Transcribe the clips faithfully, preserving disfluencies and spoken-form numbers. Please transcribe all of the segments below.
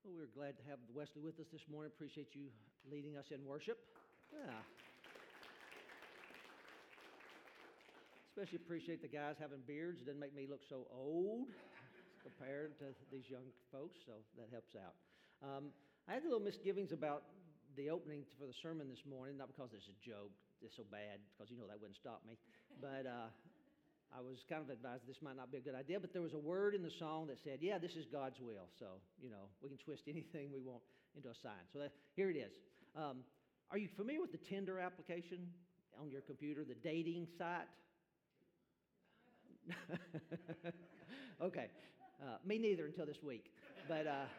Well, we're glad to have Wesley with us this morning. Appreciate you leading us in worship. Yeah. Especially appreciate the guys having beards. It doesn't make me look so old compared to these young folks, so that helps out. Um, I had a little misgivings about the opening for the sermon this morning, not because it's a joke, it's so bad, because you know that wouldn't stop me, but uh, I was kind of advised this might not be a good idea, but there was a word in the song that said, yeah, this is God's will. So, you know, we can twist anything we want into a sign. So that, here it is. Um, are you familiar with the Tinder application on your computer, the dating site? Okay. Uh, me neither until this week. But uh,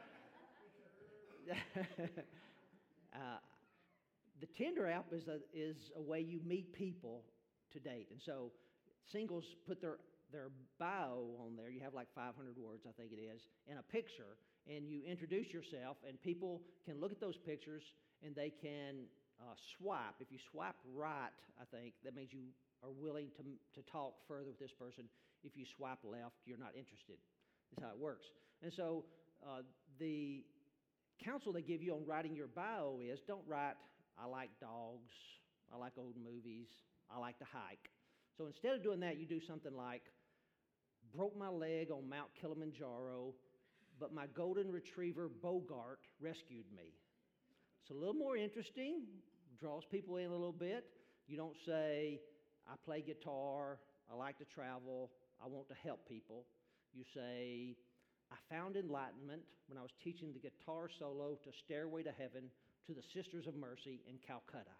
uh, the Tinder app is a, is a way you meet people to date. And so singles put their, their bio on there. You have like five hundred words, I think it is, and a picture. And you introduce yourself, and people can look at those pictures, and they can uh, swipe. If you swipe right, I think, that means you are willing to, to talk further with this person. If you swipe left, you're not interested. That's how it works. And so uh, the counsel they give you on writing your bio is, don't write, I like dogs, I like old movies, I like to hike. So instead of doing that, you do something like, broke my leg on Mount Kilimanjaro, but my golden retriever Bogart rescued me. It's a little more interesting, draws people in a little bit. You don't say, I play guitar, I like to travel, I want to help people. You say, I found enlightenment when I was teaching the guitar solo to Stairway to Heaven to the Sisters of Mercy in Calcutta.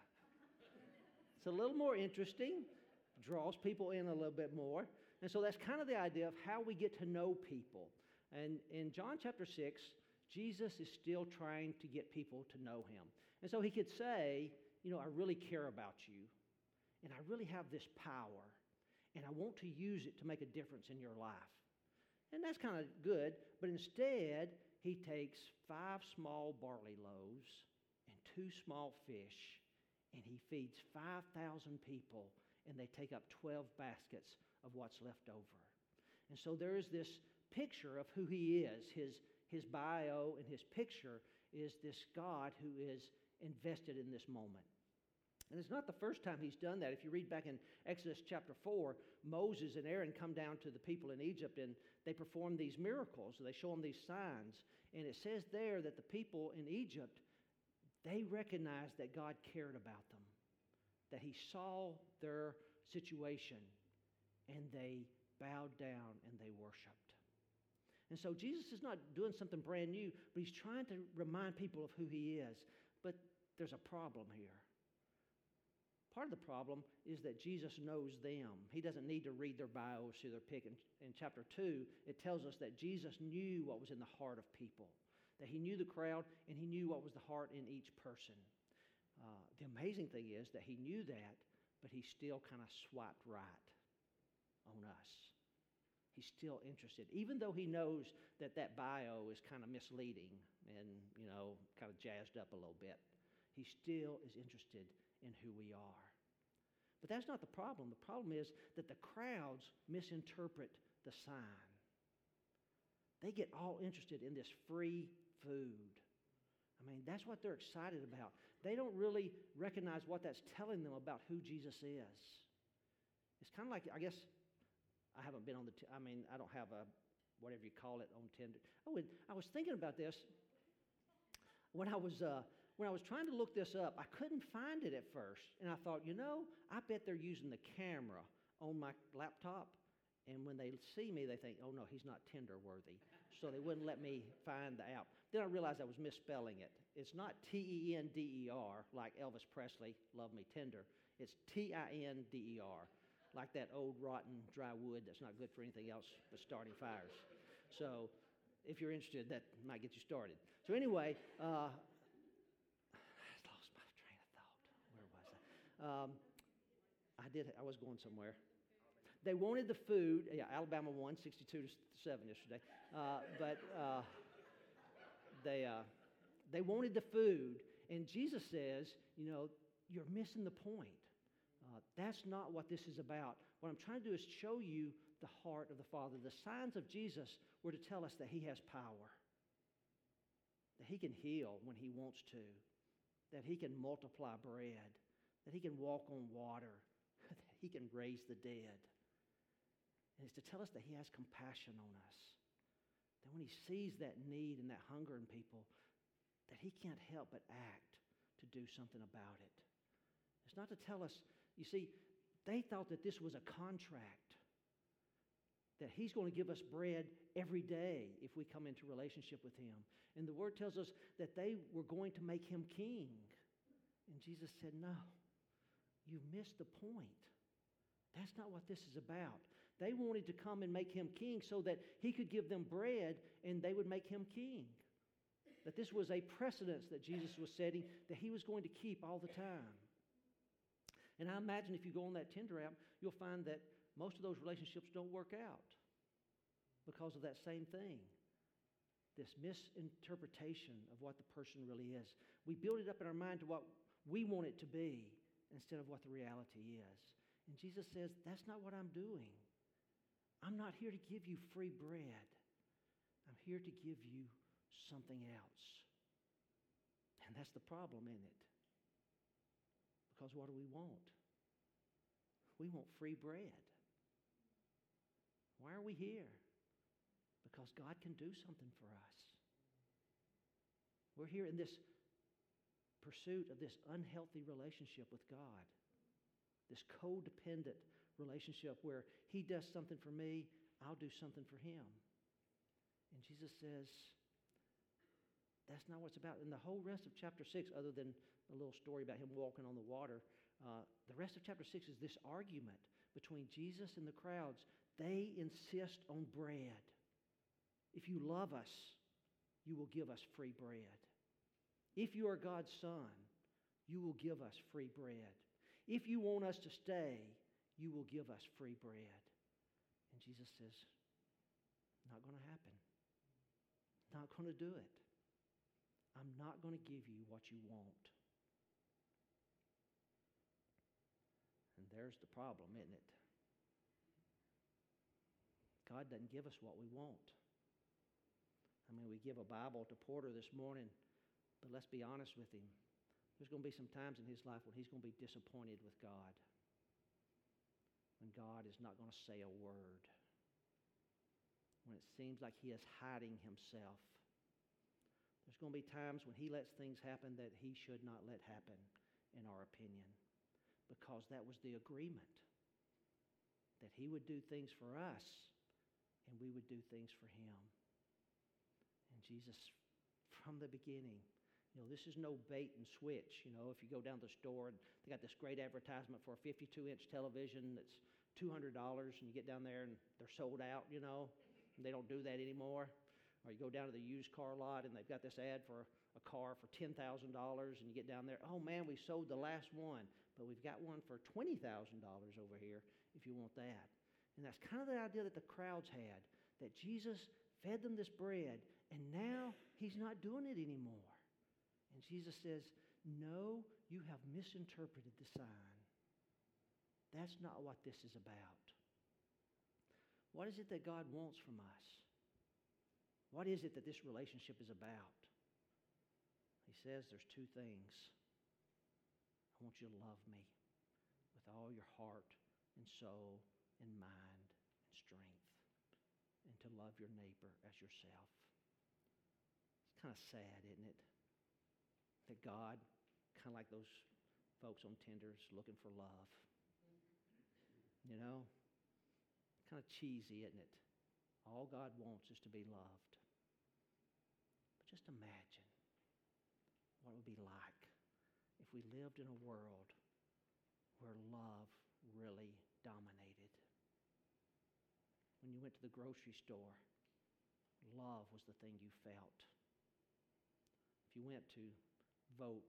It's a little more interesting, draws people in a little bit more. And so that's kind of the idea of how we get to know people. And in John chapter six, Jesus is still trying to get people to know him. And so he could say, you know, I really care about you, and I really have this power, and I want to use it to make a difference in your life. And that's kind of good, but instead, he takes five small barley loaves and two small fish, and he feeds five thousand people, and they take up twelve baskets of what's left over. And so there is this picture of who he is. His, his bio and his picture is this God who is invested in this moment. And it's not the first time he's done that. If you read back in Exodus chapter four, Moses and Aaron come down to the people in Egypt, and they perform these miracles. They show them these signs. And it says there that the people in Egypt, they recognized that God cared about them, that he saw their situation, and they bowed down and they worshiped. And so Jesus is not doing something brand new, but he's trying to remind people of who he is. But there's a problem here. Part of the problem is that Jesus knows them. He doesn't need to read their bios, see their pick. In, in chapter two, it tells us that Jesus knew what was in the heart of people, that he knew the crowd and he knew what was the heart in each person. Uh, the amazing thing is that he knew that, but he still kind of swiped right on us. He's still interested, even though he knows that that bio is kind of misleading and, you know, kind of jazzed up a little bit. He still is interested in who we are. But that's not the problem. The problem is that the crowds misinterpret the sign. They get all interested in this free food. I mean, that's what they're excited about. They don't really recognize what that's telling them about who Jesus is. It's kind of like, I guess, I haven't been on the, t- I mean, I don't have a, whatever you call it, on Tinder. Oh, and I was thinking about this. When I was uh, when I was trying to look this up, I couldn't find it at first. And I thought, you know, I bet they're using the camera on my laptop. And when they see me, they think, oh, no, he's not Tinder worthy. So they wouldn't let me find the app. Then I realized I was misspelling it. It's not T E N D E R like Elvis Presley, Love Me Tender. It's T I N D E R, like that old rotten dry wood that's not good for anything else but starting fires. So if you're interested, that might get you started. So anyway, uh, I lost my train of thought. Where was I? Um, I did. I was going somewhere. They wanted the food. Yeah, Alabama won sixty-two to seven yesterday. Uh, but uh, they uh, they wanted the food, and Jesus says, you know, you're missing the point. Uh, that's not what this is about. What I'm trying to do is show you the heart of the Father. The signs of Jesus were to tell us that he has power, that He can heal when He wants to, that He can multiply bread, that He can walk on water, that He can raise the dead. And it's to tell us that He has compassion on us, that when He sees that need and that hunger in people, that He can't help but act to do something about it. It's not to tell us, you see, they thought that this was a contract, that He's going to give us bread every day if we come into relationship with Him. And the Word tells us that they were going to make Him king. And Jesus said, no, you missed the point. That's not what this is about. They wanted to come and make Him king so that He could give them bread and they would make Him king. That this was a precedence that Jesus was setting that He was going to keep all the time. And I imagine if you go on that Tinder app, you'll find that most of those relationships don't work out because of that same thing. This misinterpretation of what the person really is. We build it up in our mind to what we want it to be instead of what the reality is. And Jesus says, that's not what I'm doing. I'm not here to give you free bread. I'm here to give you something else. And that's the problem, isn't it? Because what do we want? We want free bread. Why are we here? Because God can do something for us. We're here in this pursuit of this unhealthy relationship with God, this codependent relationship where He does something for me, I'll do something for Him. And Jesus says, that's not what it's about. And the whole rest of chapter six, other than a little story about Him walking on the water, uh, the rest of chapter six is this argument between Jesus and the crowds. They insist on bread. If you love us, you will give us free bread. If you are God's Son, you will give us free bread. If you want us to stay, you will give us free bread. And Jesus says, not going to happen. Not going to do it. I'm not going to give you what you want. And there's the problem, isn't it? God doesn't give us what we want. I mean, we give a Bible to Porter this morning, but let's be honest with him. There's going to be some times in his life when he's going to be disappointed with God, when God is not going to say a word, when it seems like He is hiding Himself. There's going to be times when He lets things happen that He should not let happen, in our opinion, because that was the agreement, that He would do things for us and we would do things for Him. And Jesus, from the beginning, you know, this is no bait and switch. You know, if you go down to the store and they got this great advertisement for a fifty-two inch television that's two hundred dollars, and you get down there and they're sold out, you know, and they don't do that anymore. Or you go down to the used car lot and they've got this ad for a car for ten thousand dollars, and you get down there, oh man, we sold the last one, but we've got one for twenty thousand dollars over here if you want that. And that's kind of the idea that the crowds had, that Jesus fed them this bread, and now He's not doing it anymore. And Jesus says, no, you have misinterpreted the sign. That's not what this is about. What is it that God wants from us? What is it that this relationship is about? He says there's two things. I want you to love me with all your heart and soul and mind and strength, and to love your neighbor as yourself. It's kind of sad, isn't it? That God, kind of like those folks on Tinder, is looking for love. You know? Kind of cheesy, isn't it? All God wants is to be loved. But just imagine what it would be like if we lived in a world where love really dominated. When you went to the grocery store, love was the thing you felt. If you went to vote,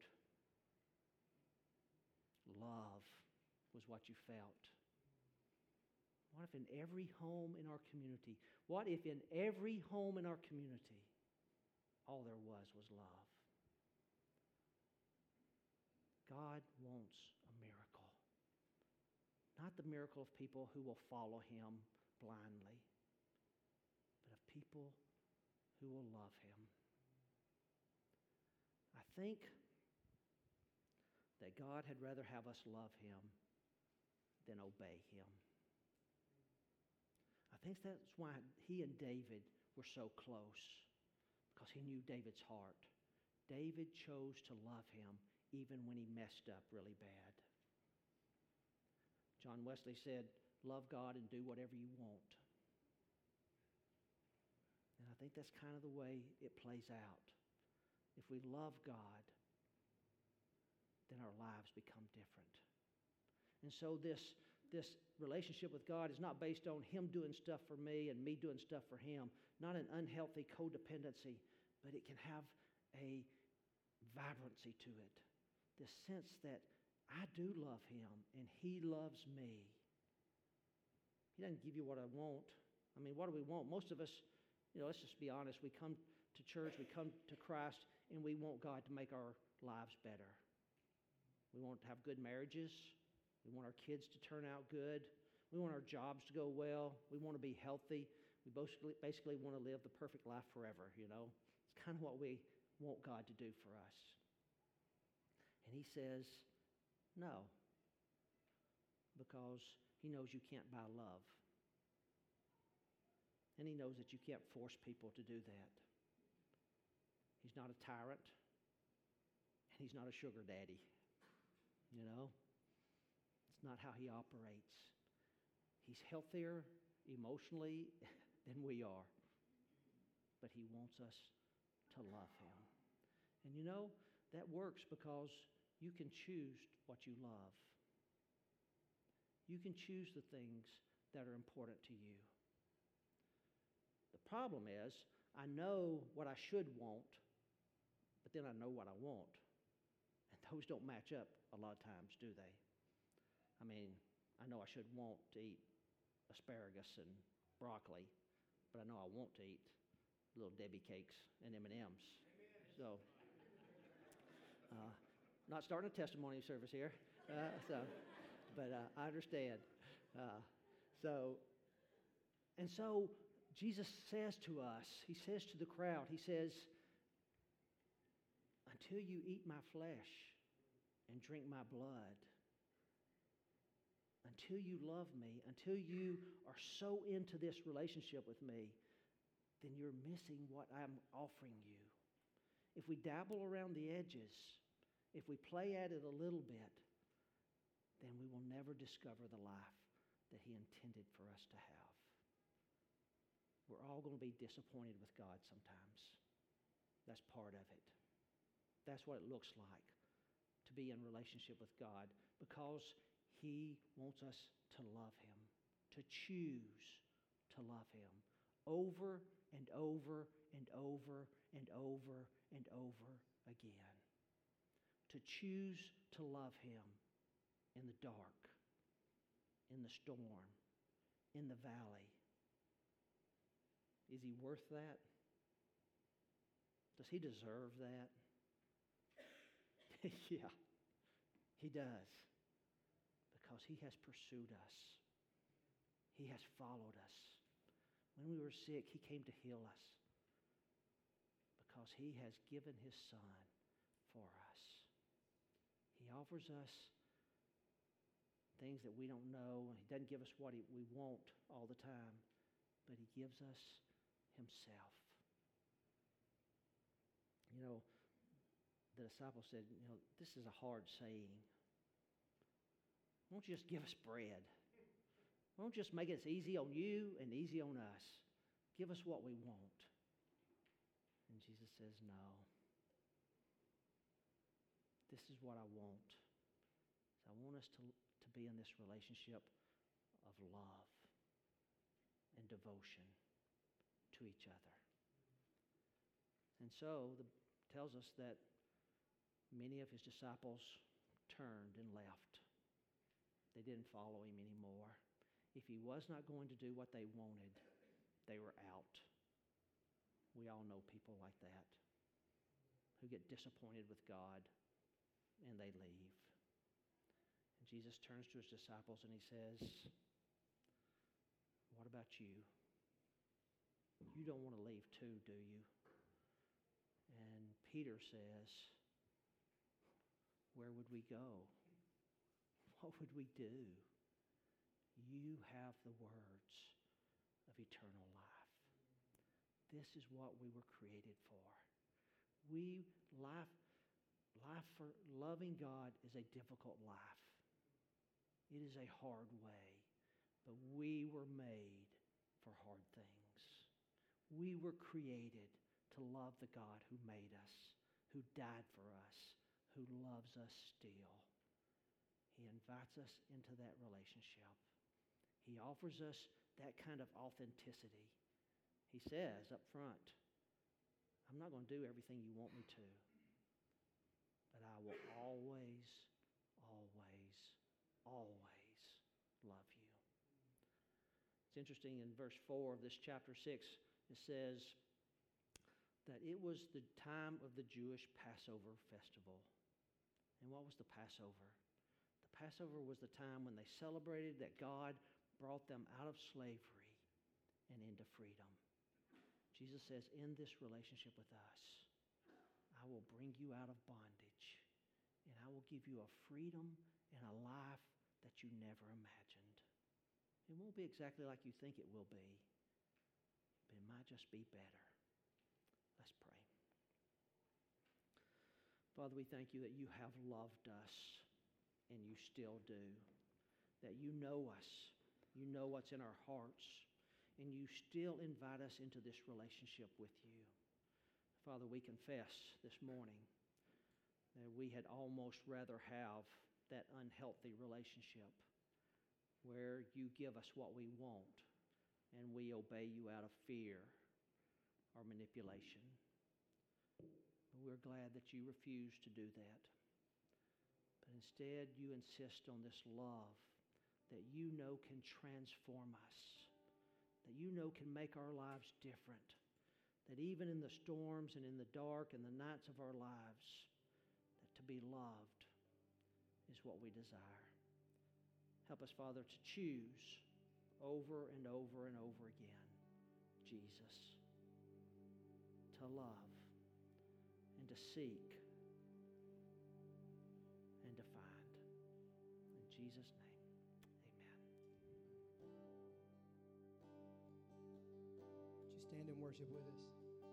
love was what you felt. What if in every home in our community, what if in every home in our community, all there was was love? God wants a miracle. Not the miracle of people who will follow Him blindly, but of people who will love Him. think that God had rather have us love Him than obey Him. I think that's why He and David were so close, because He knew David's heart. David chose to love Him even when he messed up really bad. John Wesley said, love God and do whatever you want. And I think that's kind of the way it plays out. If we love God, then our lives become different. And so this, this relationship with God is not based on Him doing stuff for me and me doing stuff for Him. Not an unhealthy codependency, but it can have a vibrancy to it. This sense that I do love Him and He loves me. He doesn't give you what I want. I mean, what do we want? Most of us, you know, let's just be honest. We come to church, we come to Christ, and we want God to make our lives better. We want to have good marriages. We want our kids to turn out good. We want our jobs to go well. We want to be healthy. We basically, basically want to live the perfect life forever, you know. It's kind of what we want God to do for us. And He says, no, because He knows you can't buy love. And He knows that you can't force people to do that. He's not a tyrant, and He's not a sugar daddy. You know, it's not how He operates. He's healthier emotionally than we are, but He wants us to love Him. And you know, that works because you can choose what you love. You can choose the things that are important to you. The problem is, I know what I should want, but then I know what I want. And those don't match up a lot of times, do they? I mean, I know I should want to eat asparagus and broccoli, but I know I want to eat little Debbie cakes and M and M's. So, uh, not starting a testimony service here. Uh, so, but uh, I understand. Uh, so, and so Jesus says to us, He says to the crowd, He says, until you eat my flesh and drink my blood, until you love me, until you are so into this relationship with me, then you're missing what I'm offering you. If we dabble around the edges, if we play at it a little bit, then we will never discover the life that He intended for us to have. We're all going to be disappointed with God sometimes. That's part of it. That's what it looks like to be in relationship with God, because He wants us to love Him, to choose to love Him over and over and over and over and over again. To choose to love Him in the dark, in the storm, in the valley. Is He worth that? Does He deserve that? Yeah, He does. Because He has pursued us. He has followed us. When we were sick, He came to heal us. Because He has given His Son for us. He offers us things that we don't know. He doesn't give us what we want all the time, but He gives us Himself. You know, the disciples said, you know, this is a hard saying. Why don't you just give us bread? Why don't you just make it easy on you and easy on us? Give us what we want. And Jesus says, no. This is what I want. I want us to, to be in this relationship of love and devotion to each other. And so it tells us that many of His disciples turned and left. They didn't follow Him anymore. If He was not going to do what they wanted, they were out. We all know people like that who get disappointed with God and they leave. And Jesus turns to His disciples and He says, what about you? You don't want to leave too, do you? And Peter says, where would we go? What would we do? You have the words of eternal life. This is what we were created for. We life, life for loving God is a difficult life. It is a hard way, but we were made for hard things. We were created to love the God who made us, who died for us, who loves us still. He invites us into that relationship. He offers us that kind of authenticity. He says up front, I'm not going to do everything you want me to, but I will always, always, always love you. It's interesting in verse four of this chapter six, it says that it was the time of the Jewish Passover festival. And what was the Passover? The Passover was the time when they celebrated that God brought them out of slavery and into freedom. Jesus says, in this relationship with us, I will bring you out of bondage, and I will give you a freedom and a life that you never imagined. It won't be exactly like you think it will be, but it might just be better. Let's pray. Father, we thank you that you have loved us, and you still do. That you know us. You know what's in our hearts, and you still invite us into this relationship with you. Father, we confess this morning that we had almost rather have that unhealthy relationship where you give us what we want and we obey you out of fear or manipulation. But we're glad that you refuse to do that. But instead, you insist on this love that you know can transform us, that you know can make our lives different, that even in the storms and in the dark and the nights of our lives, that to be loved is what we desire. Help us, Father, to choose over and over and over again, Jesus, to love and to seek and to find. In Jesus' name. Stand and worship with us.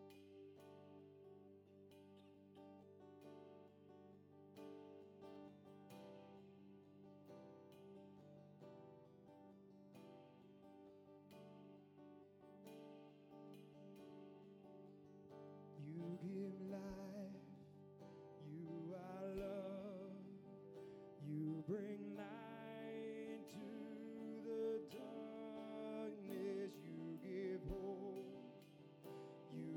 You give life, you are love, you bring light to the darkness, you give hope. You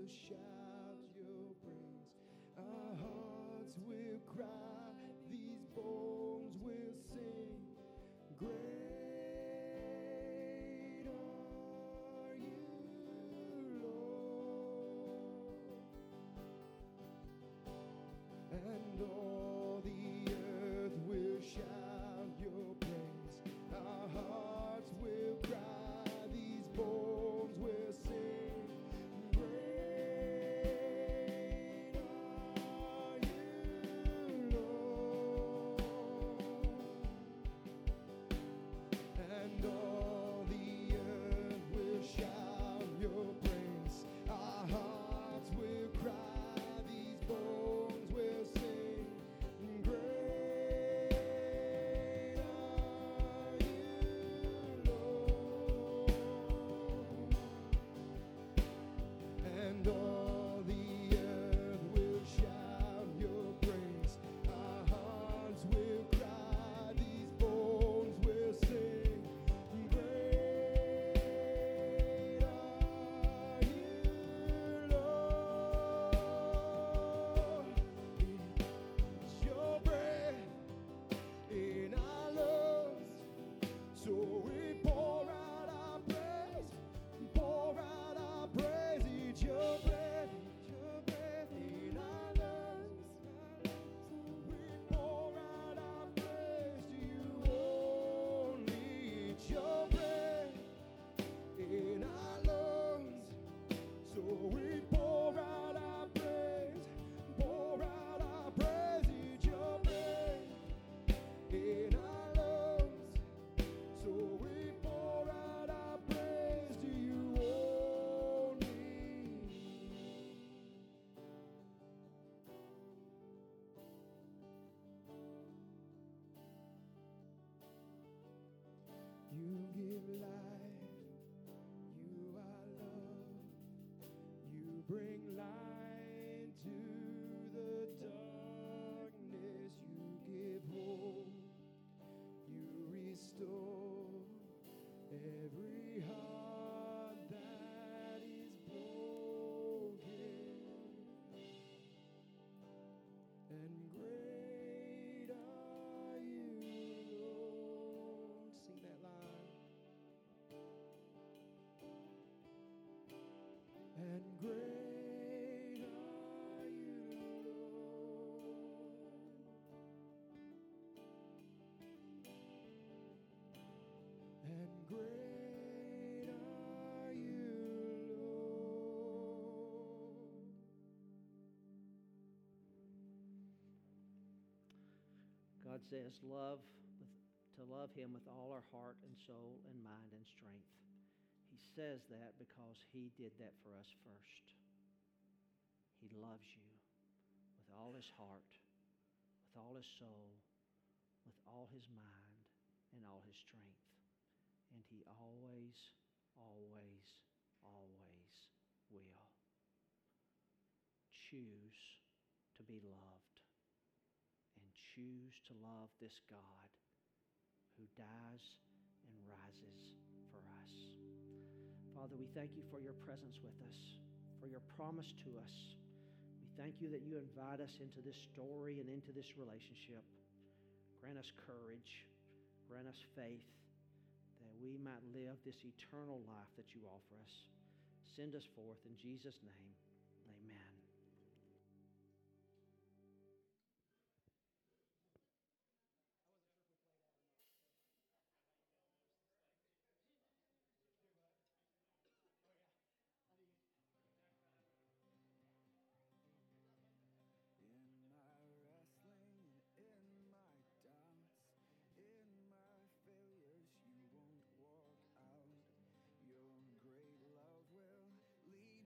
will shout your praise. Our hearts will cry, these bones will sing. Great are you, Lord. And all the earth will shout your praise. Our hearts will cry, these bones will sing. Great are you, Lord. And all the earth will shout your praise. Our hearts will cry, these bones will sing. Great are you, Lord. And all the earth will shout your praise. Our hearts will cry, these bones will sing. Great are you, Lord. It's your breath in our lungs, so we pour out our praise, pour out our praise. It's your breath, it's your breath in our lungs, so we pour out our praise to you only. It's your breath in our lungs, so we pour out our praise, pour out our praise. It's your breath in our lungs, so we pour out our praise to you only. You give life, you are love, you bring light to the darkness, you give hope, you restore every heart that is broken. And great are you, Lord. Sing that line. And great are you, Lord. And great are you, Lord. God says, love with, to love Him with all our heart and soul and mind and strength. He says that because He did that for us first. He loves you with all His heart, with all His soul, with all His mind, and all His strength. And He always, always, always will. Choose to be loved and choose to love this God who dies and rises for us. Father, we thank you for your presence with us, for your promise to us. We thank you that you invite us into this story and into this relationship. Grant us courage, grant us faith, that we might live this eternal life that you offer us. Send us forth in Jesus' name. Amen.